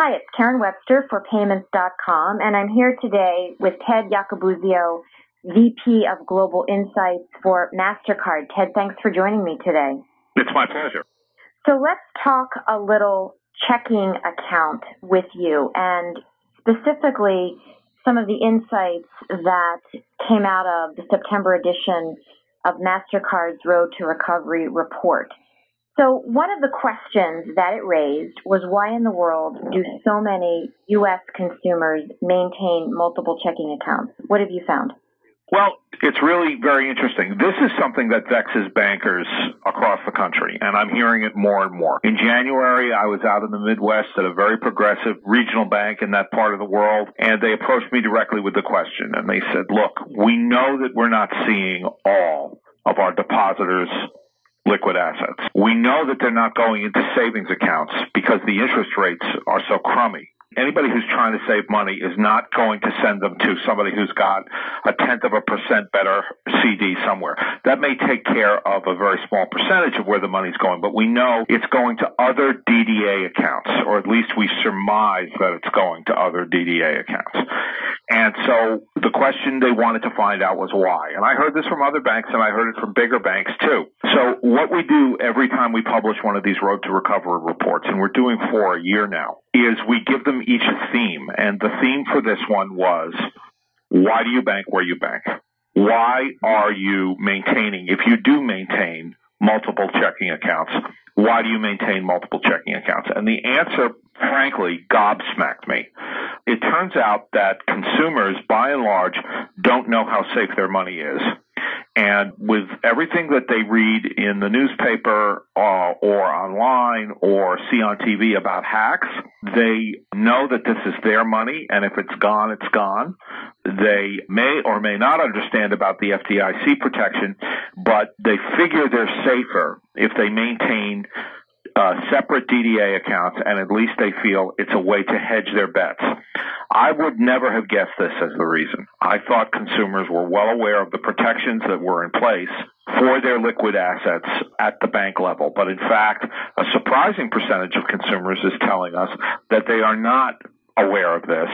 Hi, it's Karen Webster for Payments.com, and I'm here today with Ted Iacobuzio, VP of Global Insights for MasterCard. Ted, thanks for joining me today. It's my pleasure. So let's talk a little checking account with you, and specifically some of the insights that came out of the September edition of MasterCard's Road to Recovery report. So one of the questions that it raised was, why in the world do so many U.S. consumers maintain multiple checking accounts? What have you found? Well, it's really very interesting. This is something that vexes bankers across the country, and I'm hearing it more and more. In January, I was out in the Midwest at a very progressive regional bank in that part of the world, and they approached me directly with the question, and they said, look, we know that we're not seeing all of our depositors' liquid assets. We know that they're not going into savings accounts because the interest rates are so crummy. Anybody who's trying to save money is not going to send them to somebody who's got 0.1% better CD somewhere. That may take care of a very small percentage of where the money's going, but we know it's going to other DDA accounts, or at least we surmise that it's going to other DDA accounts. And so the question they wanted to find out was why. And I heard this from other banks, and I heard it from bigger banks too. So what we do every time we publish one of these Road to Recovery reports, and we're doing for a year now, is we give them each a theme. And the theme for this one was, why do you bank where you bank? Why are you maintaining, if you do maintain multiple checking accounts, why do you maintain multiple checking accounts? And the answer, frankly, gobsmacked me. It turns out that consumers, by and large, don't know how safe their money is. And with everything that they read in the newspaper or online or see on TV about hacks, they know that this is their money, and if it's gone, it's gone. They may or may not understand about the FDIC protection, but they figure they're safer if they maintain separate DDA accounts, and at least they feel it's a way to hedge their bets. I would never have guessed this as the reason. I thought consumers were well aware of the protections that were in place for their liquid assets at the bank level. But in fact, a surprising percentage of consumers is telling us that they are not aware of this.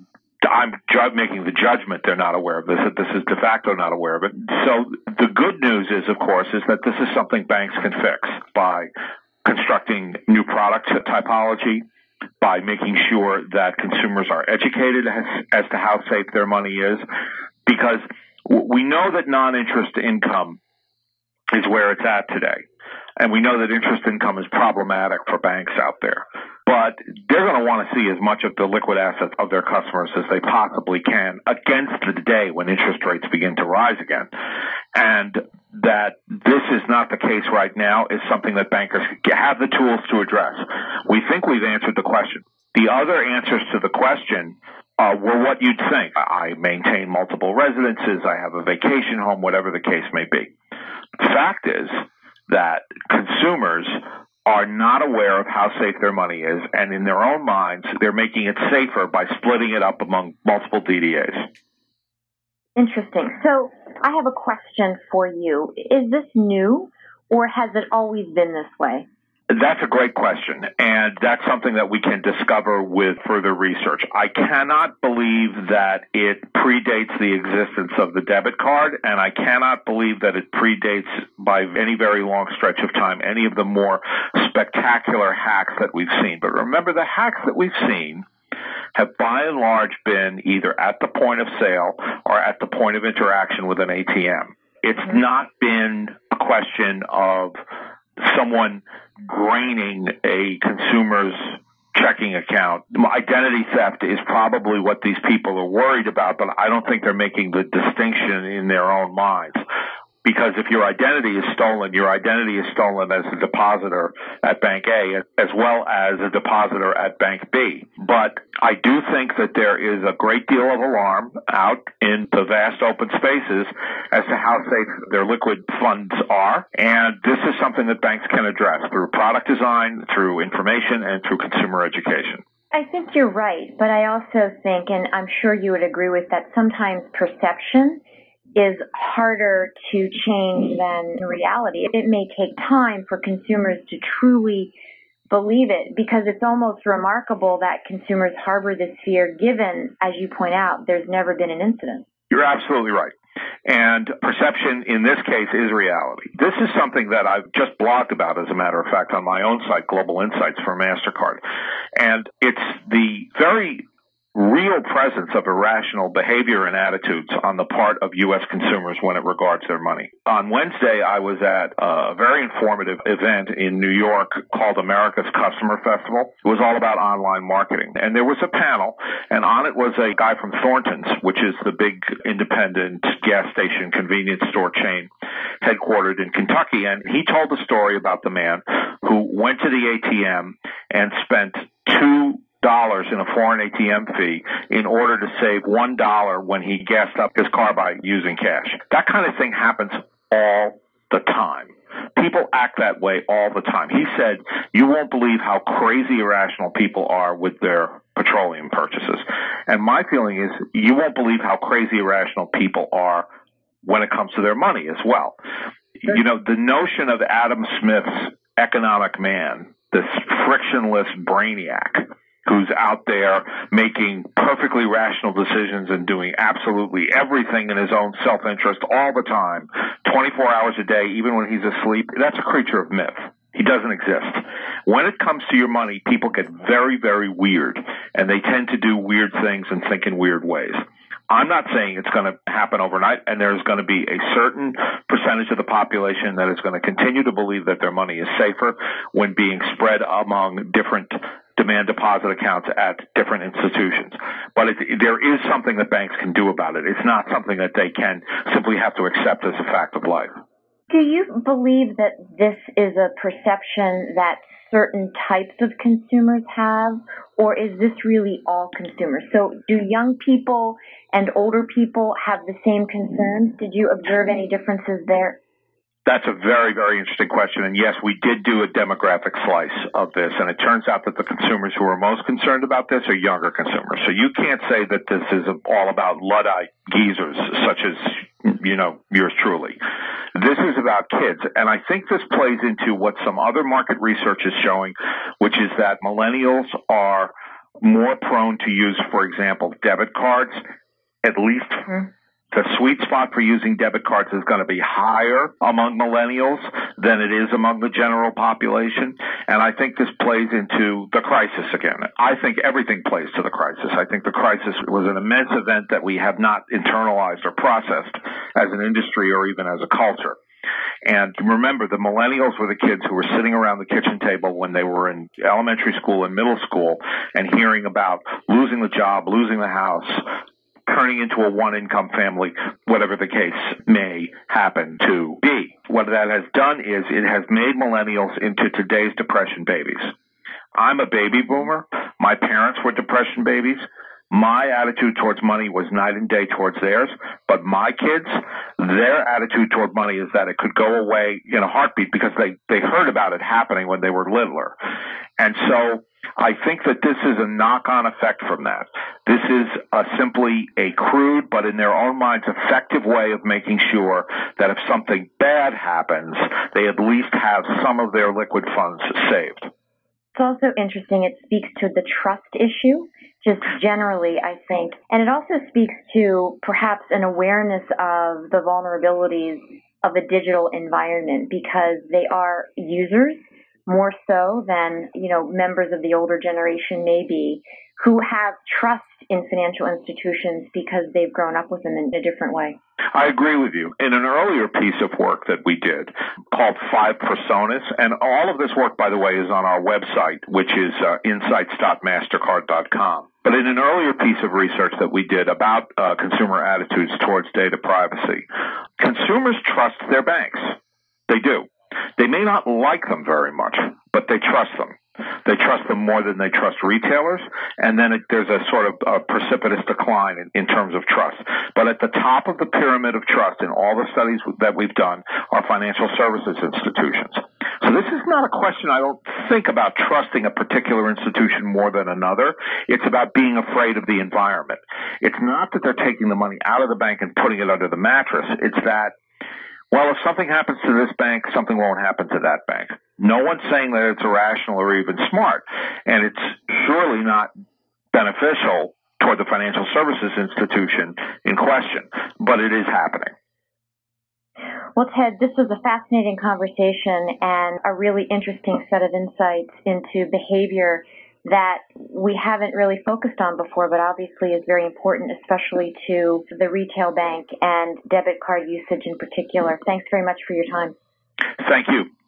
I'm making the judgment they're not aware of this, that this is de facto not aware of it. So the good news is, of course, is that this is something banks can fix by constructing new product typology, by making sure that consumers are educated as to how safe their money is, because we know that non-interest income is where it's at today. And we know that interest income is problematic for banks out there. But they're going to want to see as much of the liquid assets of their customers as they possibly can against the day when interest rates begin to rise again. And that this is not the case right now is something that bankers have the tools to address. We think we've answered the question. The other answers to the question were what you'd think. I maintain multiple residences, I have a vacation home, whatever the case may be. The fact is that consumers are not aware of how safe their money is, and in their own minds, they're making it safer by splitting it up among multiple DDAs. Interesting. So I have a question for you. Is this new, or has it always been this way? That's a great question, and that's something that we can discover with further research. I cannot believe that it predates the existence of the debit card, and I cannot believe that it predates by any very long stretch of time any of the more spectacular hacks that we've seen. But remember, the hacks that we've seen have by and large been either at the point of sale or at the point of interaction with an ATM. It's not been a question of someone draining a consumer's checking account. Identity theft is probably what these people are worried about, but I don't think they're making the distinction in their own minds. Because if your identity is stolen, your identity is stolen as a depositor at Bank A as well as a depositor at Bank B. But I do think that there is a great deal of alarm out in the vast open spaces as to how safe their liquid funds are. And this is something that banks can address through product design, through information, and through consumer education. I think you're right, but I also think, and I'm sure you would agree with that, sometimes perception is harder to change than reality. It may take time for consumers to truly believe it, because it's almost remarkable that consumers harbor this fear given, as you point out, there's never been an incident. You're absolutely right. And perception in this case is reality. This is something that I've just blogged about, as a matter of fact, on my own site, Global Insights for MasterCard. And it's the very real presence of irrational behavior and attitudes on the part of U.S. consumers when it regards their money. On Wednesday, I was at a very informative event in New York called America's Customer Festival. It was all about online marketing. And there was a panel, and on it was a guy from Thornton's, which is the big independent gas station convenience store chain headquartered in Kentucky. And he told the story about the man who went to the ATM and spent $2 in a foreign ATM fee in order to save $1 when he gassed up his car by using cash. That kind of thing happens all the time. People act that way all the time. He said, you won't believe how crazy irrational people are with their petroleum purchases. And my feeling is, you won't believe how crazy irrational people are when it comes to their money as well. You know, the notion of Adam Smith's economic man, this frictionless brainiac, who's out there making perfectly rational decisions and doing absolutely everything in his own self-interest all the time, 24 hours a day, even when he's asleep, that's a creature of myth. He doesn't exist. When it comes to your money, people get very, very weird, and they tend to do weird things and think in weird ways. I'm not saying it's going to happen overnight, and there's going to be a certain percentage of the population that is going to continue to believe that their money is safer when being spread among different demand deposit accounts at different institutions. But there is something that banks can do about it. It's not something that they can simply have to accept as a fact of life. Do you believe that this is a perception that certain types of consumers have, or is this really all consumers? So do young people and older people have the same concerns? Did you observe any differences there? That's a very, very interesting question. And yes, we did do a demographic slice of this. And it turns out that the consumers who are most concerned about this are younger consumers. So you can't say that this is all about Luddite geezers, such as, you know, yours truly. This is about kids. And I think this plays into what some other market research is showing, which is that millennials are more prone to use, for example, debit cards, at least. The sweet spot for using debit cards is going to be higher among millennials than it is among the general population. And I think this plays into the crisis again. I think everything plays to the crisis. I think the crisis was an immense event that we have not internalized or processed as an industry or even as a culture. And remember, the millennials were the kids who were sitting around the kitchen table when they were in elementary school and middle school and hearing about losing the job, losing the house, turning into a one-income family, whatever the case may happen to be. What that has done is it has made millennials into today's depression babies. I'm a baby boomer. My parents were depression babies. My attitude towards money was night and day towards theirs, but my kids, their attitude toward money is that it could go away in a heartbeat because they heard about it happening when they were littler. And so I think that this is a knock-on effect from that. This is simply a crude, but in their own minds, effective way of making sure that if something bad happens, they at least have some of their liquid funds saved. It's also interesting. It speaks to the trust issue, just generally, I think. And it also speaks to perhaps an awareness of the vulnerabilities of a digital environment because they are users more so than, you know, members of the older generation may be who have trust in financial institutions because they've grown up with them in a different way. I agree with you. In an earlier piece of work that we did called 5 Personas, and all of this work, by the way, is on our website, which is insights.mastercard.com. But in an earlier piece of research that we did about consumer attitudes towards data privacy, consumers trust their banks. They do. They may not like them very much, but they trust them. They trust them more than they trust retailers, and then there's a sort of a precipitous decline in terms of trust. But at the top of the pyramid of trust in all the studies that we've done are financial services institutions. So this is not a question, I don't think, about trusting a particular institution more than another. It's about being afraid of the environment. It's not that they're taking the money out of the bank and putting it under the mattress. It's that Well, if something happens to this bank, something won't happen to that bank. No one's saying that it's irrational or even smart, and it's surely not beneficial toward the financial services institution in question, but it is happening. Well, Ted, this was a fascinating conversation and a really interesting set of insights into behavior that we haven't really focused on before, but obviously is very important, especially to the retail bank and debit card usage in particular. Thanks very much for your time. Thank you.